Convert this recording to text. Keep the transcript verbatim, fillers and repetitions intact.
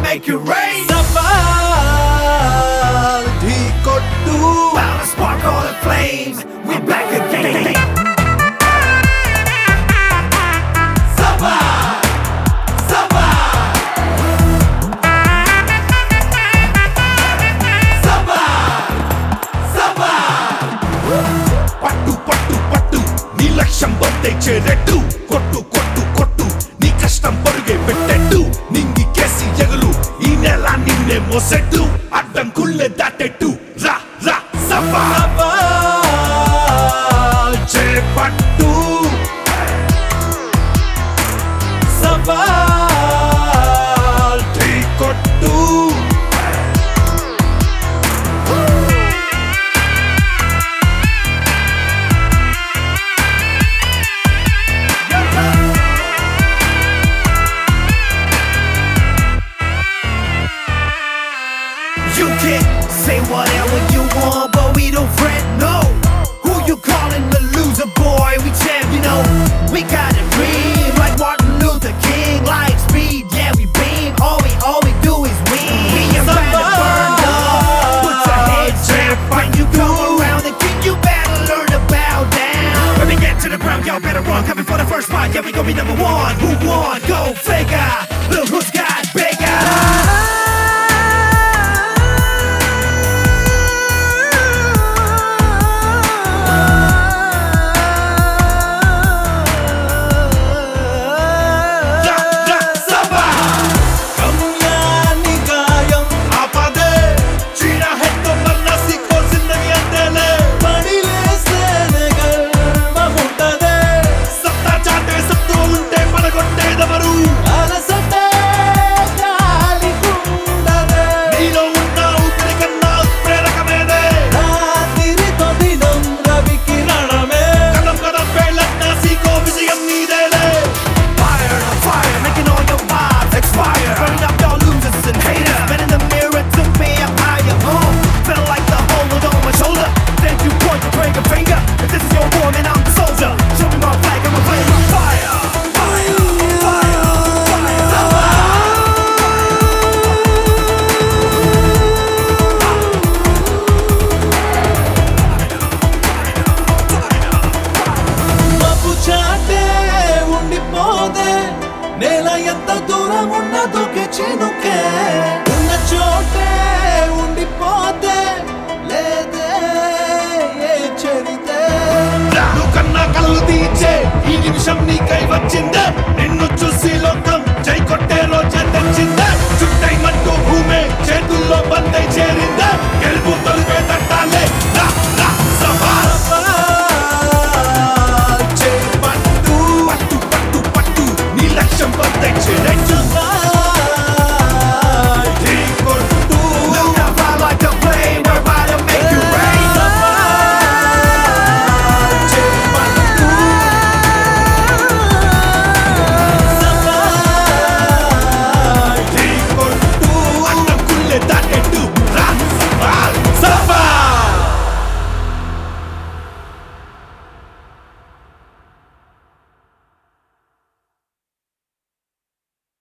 make it rain. Sabal dhikottu, Bound to spark all the flames. We back again. Sabal, Sabal, Sabal, Sabal. పట్టు పట్టు పట్టు నీ లక్ష్యం పొందే చేరెట్టు, కొట్టు కొట్టు కొట్టు నీ కష్టం పరుగే పెట్టెట్టు, నింగి కేసి ఎగులు ఈ నెల నిన్నే మోసెట్టు, అడ్డంకుల్లే దాటెట్టు రా రా సవాల్ చేపట్టు, సవాల్ ఢీకొట్టు. You can say whatever you want, but we don't fret, no. Who you calling the loser, boy? We champ, you know. We got a dream like Martin Luther King, like speed, yeah, we beam. All we, all we do is win. We about to burn up. Put your head down. When you come around the king, you better learn to bow down. When we get to the ground, y'all better run. Coming for the first spot, yeah, we gon' be number one. Who won? Go figure. Look who's got bigger. గమ్యాన్ని గాయం ఆపదే, చీర హెడ్తో మన్నసి కోసిందని అంతేలే, పడిలేసేనే గర్వముంటదే, సత్తా చాటే సత్తు ఉంటే పడగొట్టేదెవరు, అలసటే గాలికుండదే, నీలో ఉన్న ఊపిరి కన్నా ప్రేరకమేదే, రాత్రితో దినం రవికిరణమే, కదం కదం వేళన్నా సీకో విజయం నీదేలే. Fire on fire, making all your vibes expire. Burning up y'all losers and haters. Men in the mirror to me up higher. Uh, feel like the whole world on my shoulder. Then you point to break a finger. If this is your war, then I'm the soldier. Show me my flag, I'ma play my fire. Fire, fire, fire. మబ్బు చాటే ఉండిపోదే, నేల ఎంత దూరం ఉన్నదో చినుకే, ఉన్న చోటే ఉండిపోతే లేదే ఏ చరితే, నువ్వు కన్నా కళ్ళు తీర్చే ఈ నిమిషం నీకై వచ్చిందే.